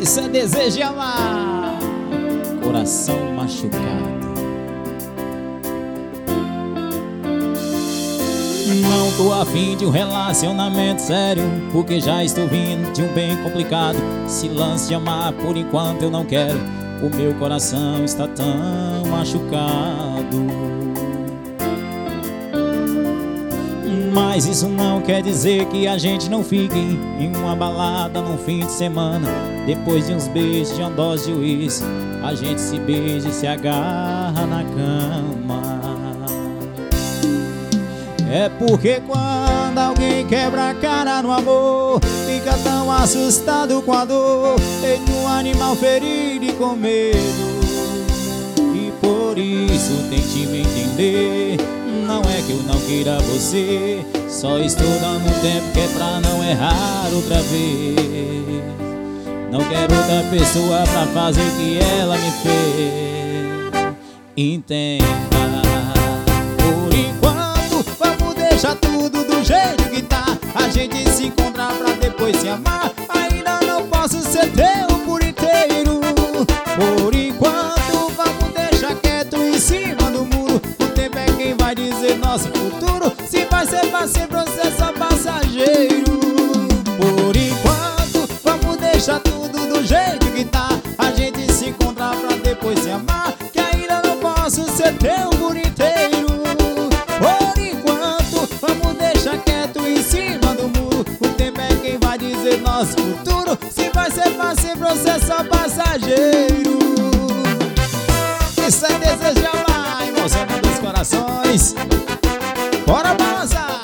Isso é desejo de amar. Coração machucado. Não tô afim de um relacionamento sério, porque já estou vindo de um bem complicado. Esse lance de amar por enquanto eu não quero. O meu coração está tão machucado. Mas isso não quer dizer que a gente não fique em uma balada num fim de semana. Depois de uns beijos, de uma dose de uísque, a gente se beija e se agarra na cama. É porque quando alguém quebra a cara no amor, fica tão assustado com a dor, feito um animal ferido e com medo. E por isso tente me entender. Não é que eu não queira você, só estou dando um tempo que é pra não errar outra vez. Não quero outra pessoa pra fazer o que ela me fez. Entenda. Por enquanto vamos deixar tudo do jeito que tá. A gente se encontrar pra depois se amar. Ainda não posso ser teu por inteiro. Por enquanto vamos deixar quieto em cima do muro. O tempo é quem vai dizer nosso futuro. Se vai ser pra sempre ou se é só passageiro. Por enquanto vamos deixar tudo do jeito que tá. A gente se encontrar pra depois se amar. Que ainda não posso ser teu por inteiro. Por enquanto vamos deixar quieto em cima do muro. O tempo é quem vai dizer nosso futuro. Se vai ser pra sempre ou se é só passageiro. Isso é desejo de amar, emocionando os corações. Bora balançar!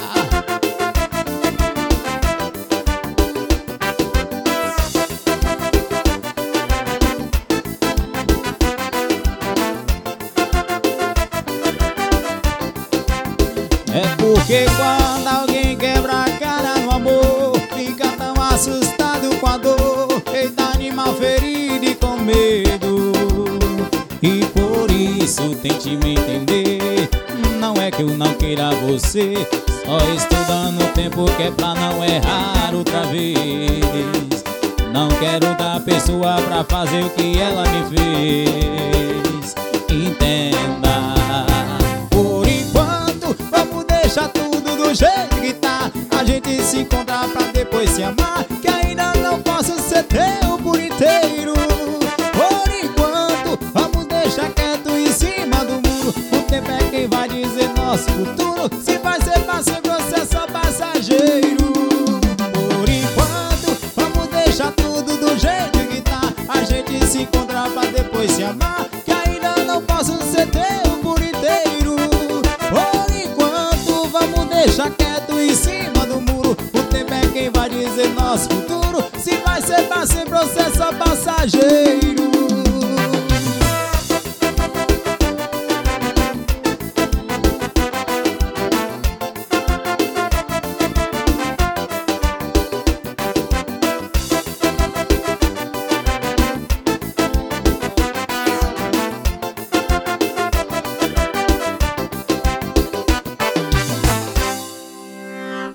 É porque quando alguém quebra a cara no amor, fica tão assustado com a dor, feito animal ferido e com medo. E por isso tente me entender. Não é que eu não queira você, só estou dando tempo que é pra não errar outra vez. Não quero outra pessoa pra fazer o que ela me fez. Entenda. Por enquanto vamos deixar tudo do jeito que tá. A gente se encontrar pra depois se amar. Que ainda não posso ser teu por inteiro. Por enquanto vamos deixar quieto em cima do muro. O tempo é quem vai dizer nosso futuro. Se vai ser pra sempre ou se é só passageiro. Por enquanto vamos deixar tudo do jeito que tá. A gente se encontrar pra depois se amar. Que ainda não posso ser teu por inteiro. Por enquanto vamos deixar quieto em cima do muro. O tempo é quem vai dizer nosso futuro. Se vai ser pra sempre ou se é só passageiro.